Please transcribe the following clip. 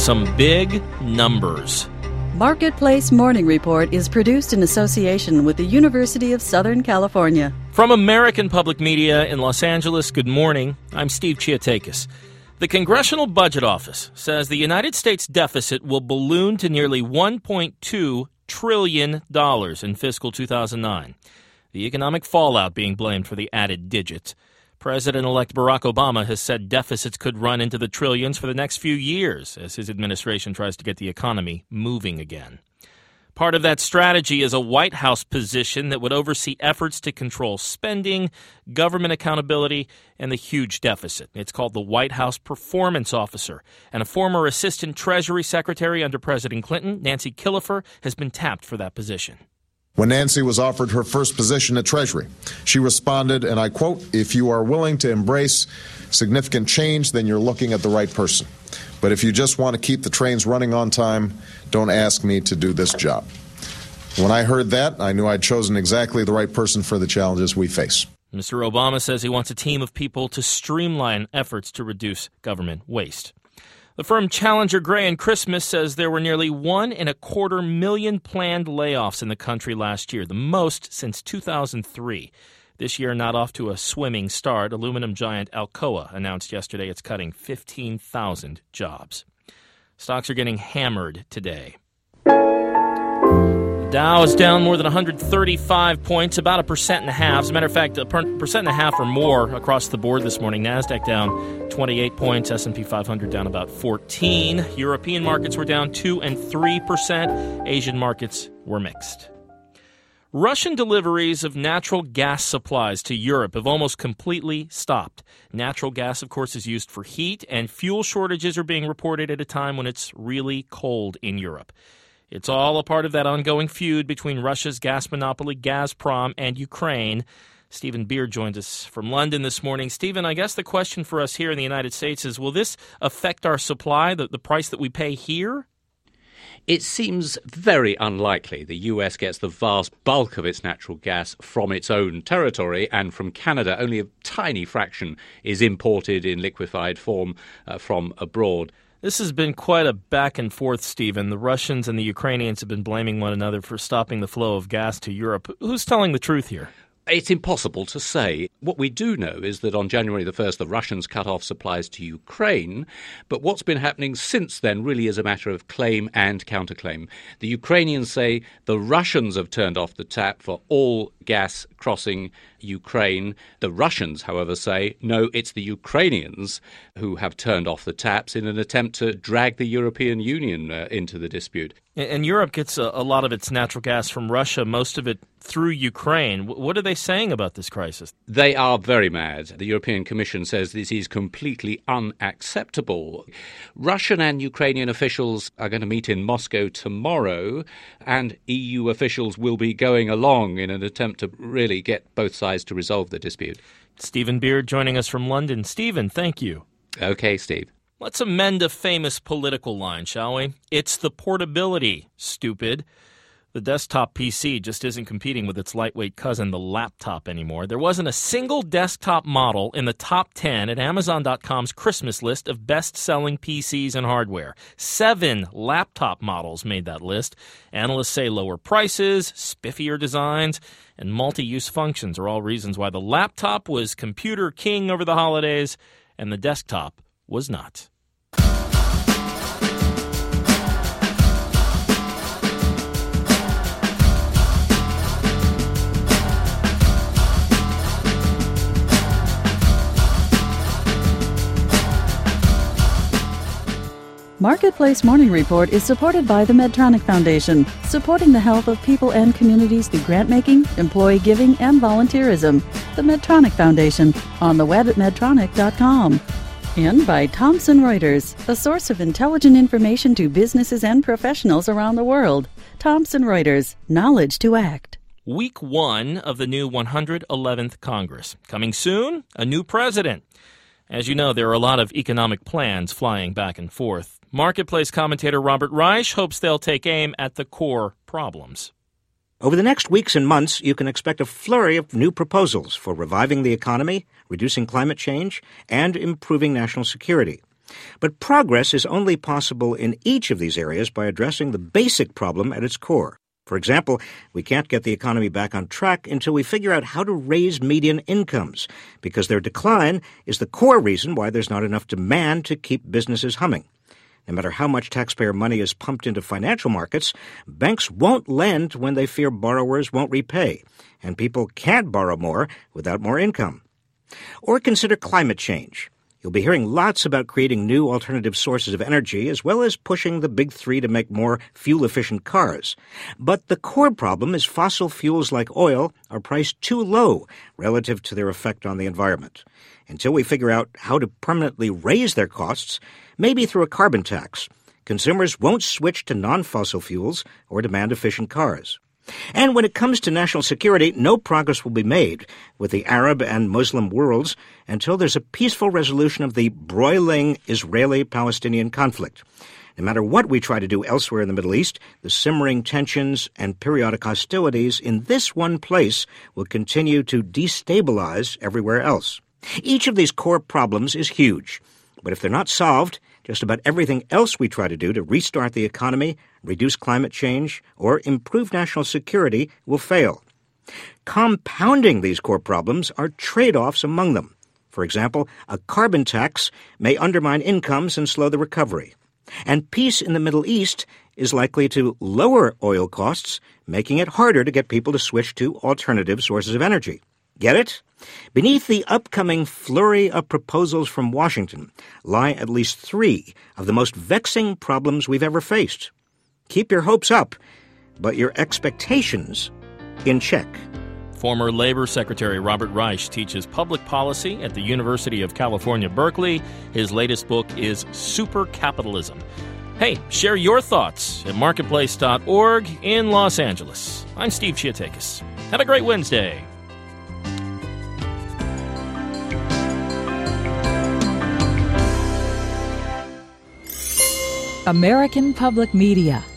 some big numbers. Marketplace Morning Report is produced in association with the University of Southern California. From American Public Media in Los Angeles, good morning. I'm Steve Chiatakis. The Congressional Budget Office says the United States deficit will balloon to nearly $1.2 trillion in fiscal 2009. The economic fallout being blamed for the added digit. President-elect Barack Obama has said deficits could run into the trillions for the next few years as his administration tries to get the economy moving again. Part of that strategy is a White House position that would oversee efforts to control spending, government accountability, and the huge deficit. It's called the White House Performance Officer. And a former Assistant Treasury Secretary under President Clinton, Nancy Killefer, has been tapped for that position. When Nancy was offered her first position at Treasury, she responded, and I quote, "If you are willing to embrace significant change, then you're looking at the right person. But if you just want to keep the trains running on time, don't ask me to do this job." When I heard that, I knew I'd chosen exactly the right person for the challenges we face. Mr. Obama says he wants a team of people to streamline efforts to reduce government waste. The firm Challenger Gray & Christmas says there were nearly 1.25 million planned layoffs in the country last year, the most since 2003. This year not off to a swimming start. Aluminum giant Alcoa announced yesterday it's cutting 15,000 jobs. Stocks are getting hammered today. The Dow is down more than 135 points, about 1.5%. As a matter of fact, 1.5% or more across the board this morning. NASDAQ down 28 points, S&P 500 down about 14. European markets were down 2% and 3%. Asian markets were mixed. Russian deliveries of natural gas supplies to Europe have almost completely stopped. Natural gas, of course, is used for heat, and fuel shortages are being reported at a time when it's really cold in Europe. It's all a part of that ongoing feud between Russia's gas monopoly, Gazprom, and Ukraine. Stephen Beard joins us from London this morning. Stephen, I guess the question for us here in the United States is, will this affect our supply, the price that we pay here? It seems very unlikely. The US gets the vast bulk of its natural gas from its own territory and from Canada. Only a tiny fraction is imported in liquefied form from abroad. This has been quite a back and forth, Stephen. The Russians and the Ukrainians have been blaming one another for stopping the flow of gas to Europe. Who's telling the truth here? It's impossible to say. What we do know is that on January the 1st, the Russians cut off supplies to Ukraine. But what's been happening since then really is a matter of claim and counterclaim. The Ukrainians say the Russians have turned off the tap for all gas crossing Ukraine. The Russians, however, say, no, it's the Ukrainians who have turned off the taps in an attempt to drag the European Union into the dispute. And Europe gets a lot of its natural gas from Russia, most of it through Ukraine. What are they saying about this crisis? They are very mad. The European Commission says this is completely unacceptable. Russian and Ukrainian officials are going to meet in Moscow tomorrow, and EU officials will be going along in an attempt to really get both sides to resolve the dispute. Stephen Beard joining us from London. Stephen, thank you. Okay, Steve. Let's amend a famous political line, shall we? It's the portability, stupid. The desktop PC just isn't competing with its lightweight cousin, the laptop, anymore. There wasn't a single desktop model in the top 10 at Amazon.com's Christmas list of best-selling PCs and hardware. 7 laptop models made that list. Analysts say lower prices, spiffier designs, and multi-use functions are all reasons why the laptop was computer king over the holidays and the desktop was not. Marketplace Morning Report is supported by the Medtronic Foundation, supporting the health of people and communities through grant-making, employee giving, and volunteerism. The Medtronic Foundation, on the web at medtronic.com. And by Thomson Reuters, a source of intelligent information to businesses and professionals around the world. Thomson Reuters, knowledge to act. Week 1 of the new 111th Congress. Coming soon, a new president. As you know, there are a lot of economic plans flying back and forth. Marketplace commentator Robert Reich hopes they'll take aim at the core problems. Over the next weeks and months, you can expect a flurry of new proposals for reviving the economy, reducing climate change, and improving national security. But progress is only possible in each of these areas by addressing the basic problem at its core. For example, we can't get the economy back on track until we figure out how to raise median incomes, because their decline is the core reason why there's not enough demand to keep businesses humming. No matter how much taxpayer money is pumped into financial markets, banks won't lend when they fear borrowers won't repay, and people can't borrow more without more income. Or consider climate change. You'll be hearing lots about creating new alternative sources of energy, as well as pushing the big three to make more fuel-efficient cars. But the core problem is fossil fuels like oil are priced too low relative to their effect on the environment. Until we figure out how to permanently raise their costs, maybe through a carbon tax, consumers won't switch to non-fossil fuels or demand efficient cars. And when it comes to national security, no progress will be made with the Arab and Muslim worlds until there's a peaceful resolution of the broiling Israeli-Palestinian conflict. No matter what we try to do elsewhere in the Middle East, the simmering tensions and periodic hostilities in this one place will continue to destabilize everywhere else. Each of these core problems is huge, but if they're not solved, just about everything else we try to do to restart the economy, reduce climate change, or improve national security will fail. Compounding these core problems are trade-offs among them. For example, a carbon tax may undermine incomes and slow the recovery. And peace in the Middle East is likely to lower oil costs, making it harder to get people to switch to alternative sources of energy. Get it? Beneath the upcoming flurry of proposals from Washington lie at least 3 of the most vexing problems we've ever faced. Keep your hopes up, but your expectations in check. Former Labor Secretary Robert Reich teaches public policy at the University of California, Berkeley. His latest book is Super Capitalism. Hey, share your thoughts at marketplace.org in Los Angeles. I'm Steve Chiatakis. Have a great Wednesday. American Public Media